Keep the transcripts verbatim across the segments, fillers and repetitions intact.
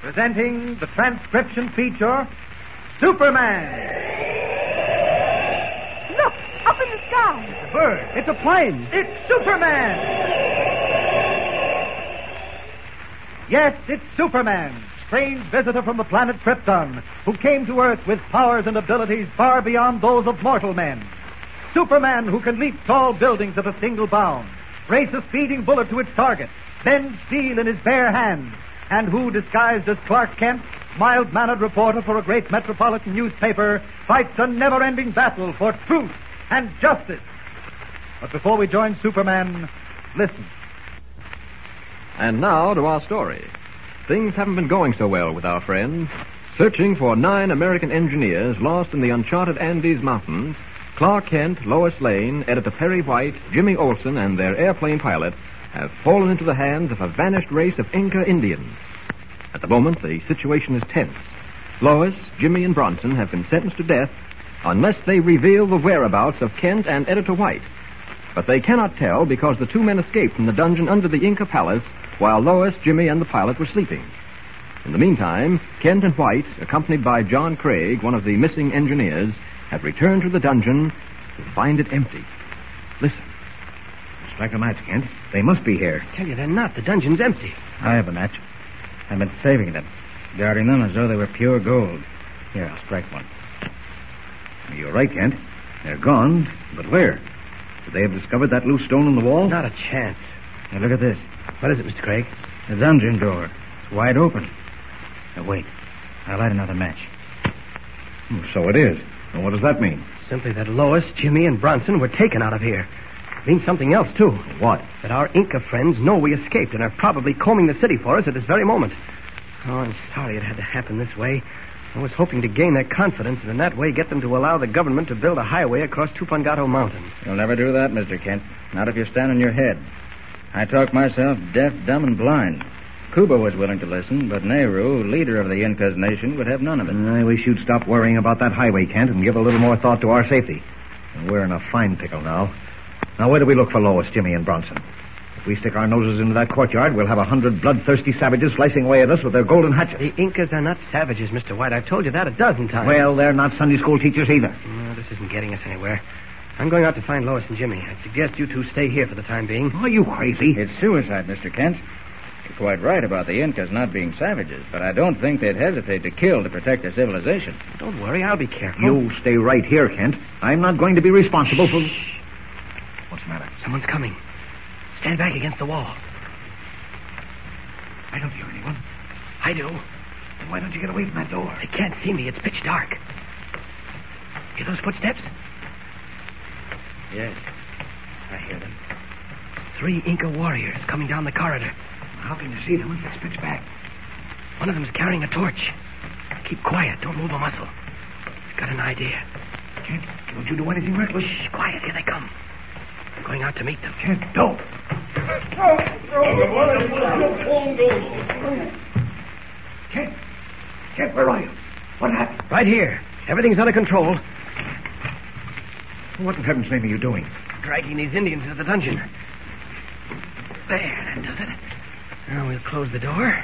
Presenting the transcription feature, Superman. Look, up in the sky. It's a bird. It's a plane. It's Superman. Yes, it's Superman, strange visitor from the planet Krypton, who came to Earth with powers and abilities far beyond those of mortal men. Superman, who can leap tall buildings at a single bound, race a speeding bullet to its target, bend steel in his bare hands, and who, disguised as Clark Kent, mild-mannered reporter for a great metropolitan newspaper, fights a never-ending battle for truth and justice. But before we join Superman, listen. And now to our story. Things haven't been going so well with our friends. Searching for nine American engineers lost in the uncharted Andes Mountains, Clark Kent, Lois Lane, Editor Perry White, Jimmy Olsen, and their airplane pilot have fallen into the hands of a vanished race of Inca Indians. At the moment, the situation is tense. Lois, Jimmy, and Bronson have been sentenced to death unless they reveal the whereabouts of Kent and Editor White. But they cannot tell because the two men escaped from the dungeon under the Inca Palace while Lois, Jimmy, and the pilot were sleeping. In the meantime, Kent and White, accompanied by John Craig, one of the missing engineers, have returned to the dungeon to find it empty. Listen. Strike a match, Kent. They must be here. I tell you, they're not. The dungeon's empty. I have a match. I've been saving them, guarding them as though they were pure gold. Here, I'll strike one. You're right, Kent. They're gone, but where? Could they have discovered that loose stone in the wall? Not a chance. Now, look at this. What is it, Mister Craig? The dungeon door. It's wide open. Now, wait. I'll light another match. Oh, so it is. Well, what does that mean? Simply that Lois, Jimmy, and Bronson were taken out of here. It means something else, too. What? That our Inca friends know we escaped and are probably combing the city for us at this very moment. Oh, I'm sorry it had to happen this way. I was hoping to gain their confidence and in that way get them to allow the government to build a highway across Tupungato Mountain. You'll never do that, Mister Kent. Not if you stand on your head. I talked myself deaf, dumb, and blind. Cuba was willing to listen, but Nehru, leader of the Incas nation, would have none of it. I wish you'd stop worrying about that highway, Kent, and give a little more thought to our safety. And we're in a fine pickle now. Now, where do we look for Lois, Jimmy, and Bronson? If we stick our noses into that courtyard, we'll have a hundred bloodthirsty savages slicing away at us with their golden hatchets. The Incas are not savages, Mister White. I've told you that a dozen times. Well, they're not Sunday school teachers either. No, this isn't getting us anywhere. I'm going out to find Lois and Jimmy. I'd suggest you two stay here for the time being. Are you crazy? It's suicide, Mister Kent. You're quite right about the Incas not being savages, but I don't think they'd hesitate to kill to protect their civilization. Don't worry, I'll be careful. You stay right here, Kent. I'm not going to be responsible for... What's the matter? Someone's coming. Stand back against the wall. I don't hear anyone. I do. Then why don't you get away from that door? They can't see me. It's pitch dark. Hear those footsteps? Yes, I hear them. Three Inca warriors coming down the corridor. How can you see them if it's pitch black? One of them's carrying a torch. Keep quiet. Don't move a muscle. I've got an idea. Kent, don't you do anything reckless. Shh, quiet. Here they come. I'm going out to meet them. Kent, don't. Kent, Kent, where are you? What happened? Right here. Everything's under control. What in heaven's name are you doing? Dragging these Indians into the dungeon. There, that does it. Now we'll close the door.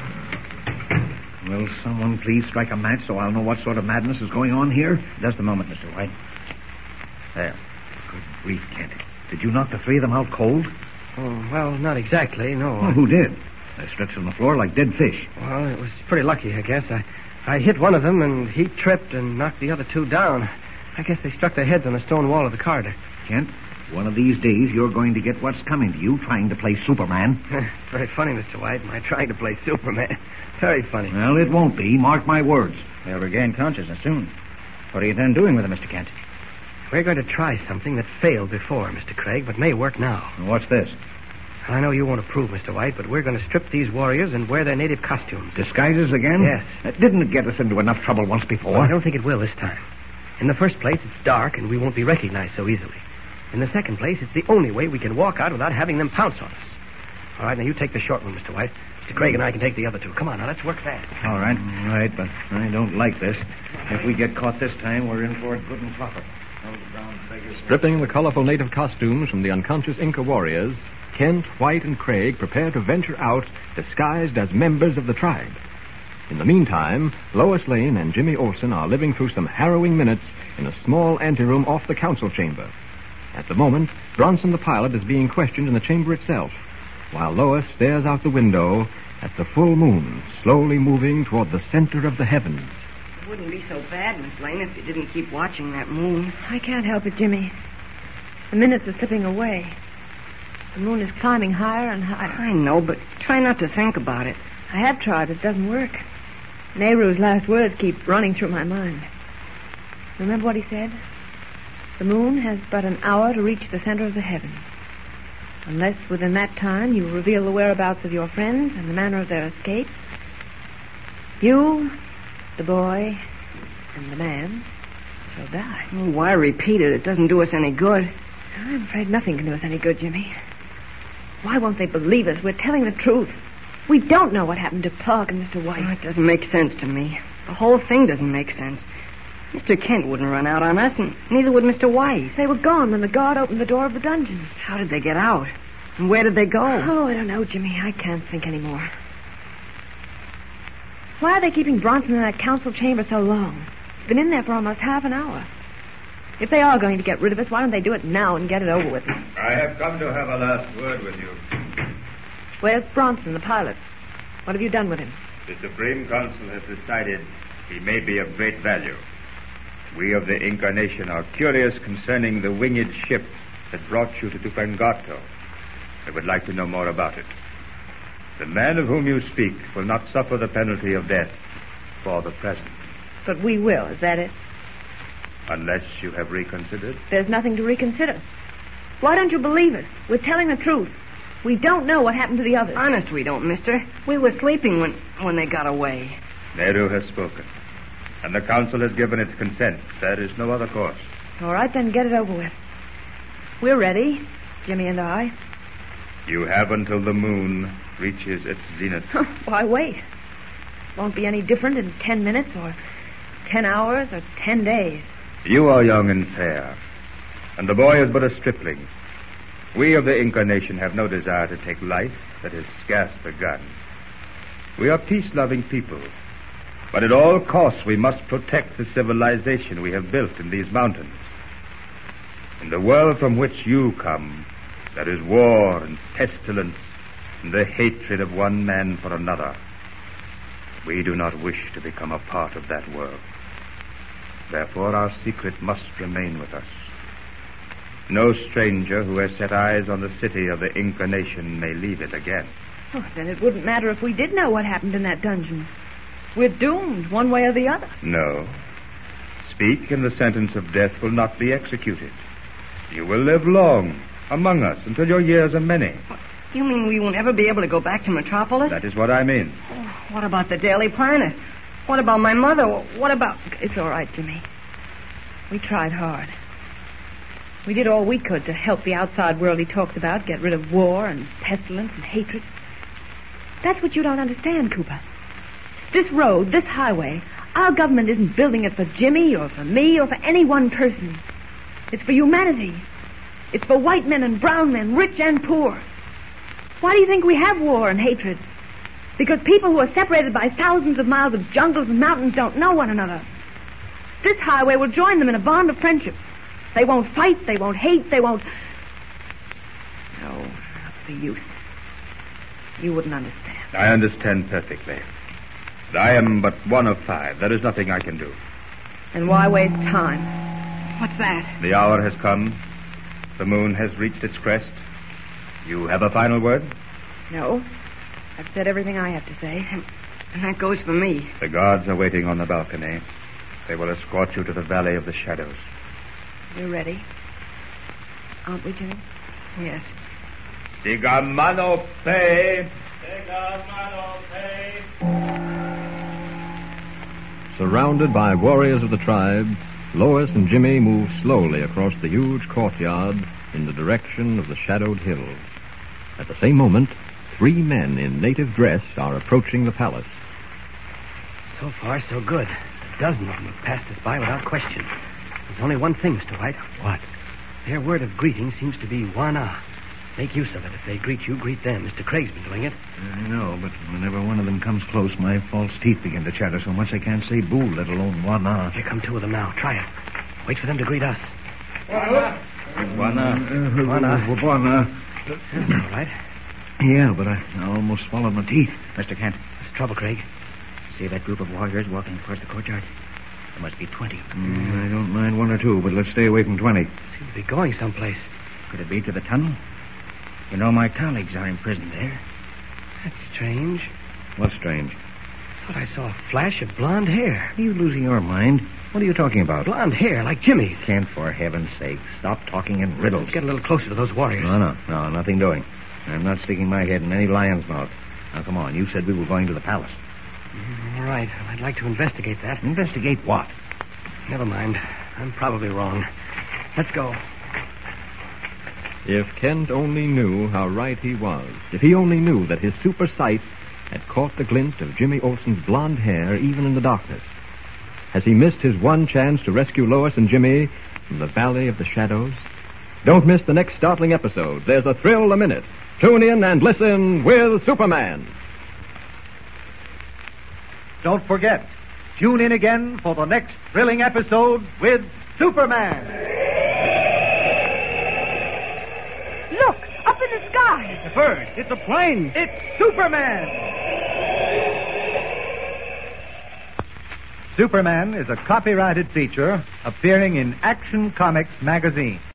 Will someone please strike a match so I'll know what sort of madness is going on here? Just a moment, Mister White. There. Good grief, Kent. Did you knock the three of them out cold? Oh, well, not exactly, no. Well, who did? They stretched on the floor like dead fish. Well, it was pretty lucky, I guess. I, I hit one of them, and he tripped and knocked the other two down. I guess they struck their heads on the stone wall of the corridor. Kent, one of these days you're going to get what's coming to you trying to play Superman. Very funny, Mister White. My trying to play Superman. Very funny. Well, it won't be. Mark my words. They'll regain consciousness soon. What do you intend doing with them, Mister Kent? We're going to try something that failed before, Mister Craig, but may work now. What's this? I know you won't approve, Mister White, but we're going to strip these warriors and wear their native costumes. Disguises again? Yes. Uh, didn't it get us into enough trouble once before? Well, I don't think it will this time. In the first place, it's dark and we won't be recognized so easily. In the second place, it's the only way we can walk out without having them pounce on us. All right, now you take the short one, Mister White. Mister Craig and I can take the other two. Come on, now, let's work fast. All right. All right, but I don't like this. If we get caught this time, we're in for it good and proper. Stripping the colorful native costumes from the unconscious Inca warriors, Kent, White, and Craig prepare to venture out disguised as members of the tribe. In the meantime, Lois Lane and Jimmy Olsen are living through some harrowing minutes in a small anteroom off the council chamber. At the moment, Bronson the pilot is being questioned in the chamber itself, while Lois stares out the window at the full moon slowly moving toward the center of the heavens. It wouldn't be so bad, Miss Lane, if you didn't keep watching that moon. I can't help it, Jimmy. The minutes are slipping away. The moon is climbing higher and higher. I know, but try not to think about it. I have tried. It doesn't work. Nehru's last words keep running through my mind. Remember what he said? The moon has but an hour to reach the center of the heavens. Unless within that time you reveal the whereabouts of your friends and the manner of their escape, you, the boy, and the man shall die. Oh, why repeat it? It doesn't do us any good. I'm afraid nothing can do us any good, Jimmy. Why won't they believe us? We're telling the truth. We don't know what happened to Clark and Mister White. Oh, it doesn't make sense to me. The whole thing doesn't make sense. Mister Kent wouldn't run out on us, and neither would Mister White. They were gone when the guard opened the door of the dungeon. How did they get out? And where did they go? Oh, I don't know, Jimmy. I can't think anymore. Why are they keeping Bronson in that council chamber so long? He's been in there for almost half an hour. If they are going to get rid of us, why don't they do it now and get it over with? I have come to have a last word with you. Where's Bronson, the pilot? What have you done with him? The Supreme Council has decided he may be of great value. We of the Incarnation are curious concerning the winged ship that brought you to Tupangato. I would like to know more about it. The man of whom you speak will not suffer the penalty of death for the present. But we will, is that it? Unless you have reconsidered. There's nothing to reconsider. Why don't you believe us? We're telling the truth. We don't know what happened to the others. Honest, we don't, mister. We were sleeping when, when they got away. Nehru has spoken, and the council has given its consent. There is no other course. All right, then get it over with. We're ready, Jimmy and I. You have until the moon reaches its zenith. Why wait? Won't be any different in ten minutes or ten hours or ten days. You are young and fair, and the boy is but a stripling. We of the Incarnation have no desire to take life that is scarce begun. We are peace-loving people, but at all costs we must protect the civilization we have built in these mountains. In the world from which you come, there is war and pestilence and the hatred of one man for another. We do not wish to become a part of that world. Therefore, our secret must remain with us. No stranger who has set eyes on the city of the Incarnation may leave it again. Oh, then it wouldn't matter if we did know what happened in that dungeon. We're doomed, one way or the other. No. Speak, and the sentence of death will not be executed. You will live long among us until your years are many. You mean we won't ever be able to go back to Metropolis? That is what I mean. Oh, what about the Daily Planet? What about my mother? What about... It's all right, Jimmy. We tried hard. We did all we could to help the outside world he talks about get rid of war and pestilence and hatred. That's what you don't understand, Cooper. This road, this highway, our government isn't building it for Jimmy or for me or for any one person. It's for humanity. It's for white men and brown men, rich and poor. Why do you think we have war and hatred? Because people who are separated by thousands of miles of jungles and mountains don't know one another. This highway will join them in a bond of friendship. They won't fight, they won't hate, they won't... No, what's the use? You wouldn't understand. I understand perfectly. I am but one of five. There is nothing I can do. And why waste time? What's that? The hour has come. The moon has reached its crest. You have a final word? No. I've said everything I have to say. And, and that goes for me. The guards are waiting on the balcony. They will escort you to the Valley of the Shadows. We're ready. Aren't we, Jimmy? Yes. Digamano Pe. Surrounded by warriors of the tribe, Lois and Jimmy move slowly across the huge courtyard in the direction of the shadowed hills. At the same moment, three men in native dress are approaching the palace. So far, so good. A dozen of them have passed us by without question. There's only one thing, Mister White. What? Their word of greeting seems to be Wana. Make use of it. If they greet you, greet them. Mister Craig's been doing it. I know, but whenever one of them comes close, my false teeth begin to chatter so much I can't say boo, let alone wana. Here come two of them now. Try it. Wait for them to greet us. Wana. Wana. Wana. That's all right. Yeah, but I almost swallowed my teeth. Mister Kent. What's the trouble, Craig? See that group of warriors walking towards the courtyard? There must be twenty. Mm, I don't mind one or two, but let's stay away from twenty. Seem to be going someplace. Could it be to the tunnel? You know, my colleagues are imprisoned there. That's strange. What's strange? I thought I saw a flash of blonde hair. Are you losing your mind? What are you talking about? Blonde hair, like Jimmy's. Kent, for heaven's sake, stop talking in riddles. Let's get a little closer to those warriors. No, no, no, nothing doing. I'm not sticking my head in any lion's mouth. Now, come on. You said we were going to the palace. Mm, all right. Well, I'd like to investigate that. Investigate what? Never mind. I'm probably wrong. Let's go. If Kent only knew how right he was. If he only knew that his super sight had caught the glint of Jimmy Olsen's blonde hair even in the darkness. Has he missed his one chance to rescue Lois and Jimmy from the Valley of the Shadows? Don't miss the next startling episode. There's a thrill a minute. Tune in and listen with Superman. Don't forget, tune in again for the next thrilling episode with Superman. Look, up in the sky. It's a bird. It's a plane. It's Superman. Superman is a copyrighted feature appearing in Action Comics magazine.